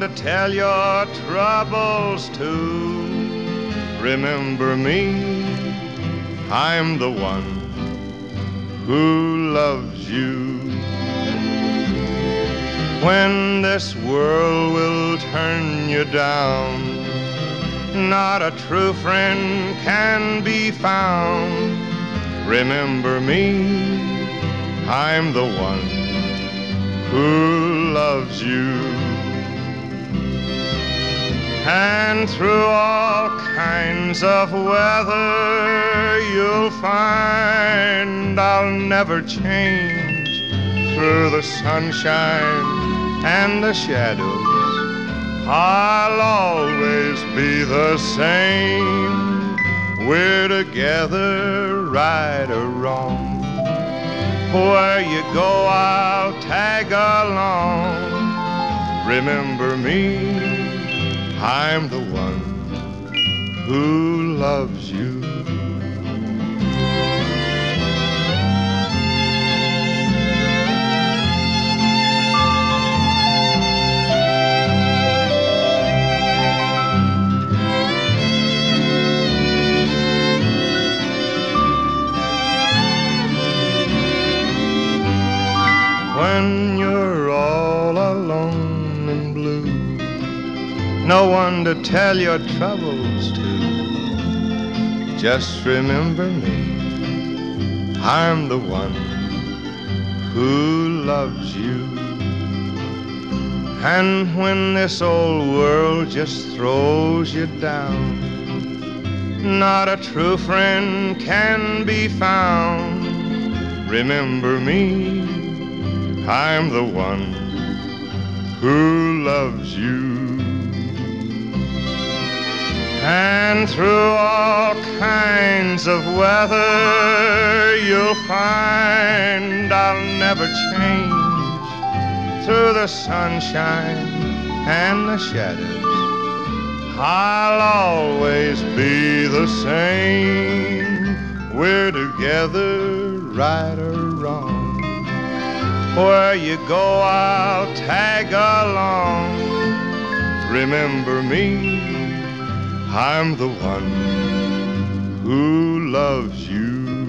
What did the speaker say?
to tell your troubles to. Remember me, I'm the one who loves you. When this world will turn you down, not a true friend can be found. Remember me, I'm the one who loves you. And through all kinds of weather, you'll find I'll never change. Through the sunshine and the shadows, I'll always be the same. We're together, right or wrong. Where you go, I'll tag along. Remember me, I'm the one who loves you. When you're all alone and blue, no one to tell your troubles to, just remember me, I'm the one who loves you. And when this old world just throws you down, not a true friend can be found. Remember me, I'm the one who loves you. And through all kinds of weather, you'll find I'll never change. Through the sunshine and the shadows, I'll always be the same. We're together, right or wrong. Where you go, I'll tag along. Remember me, I'm the one who loves you.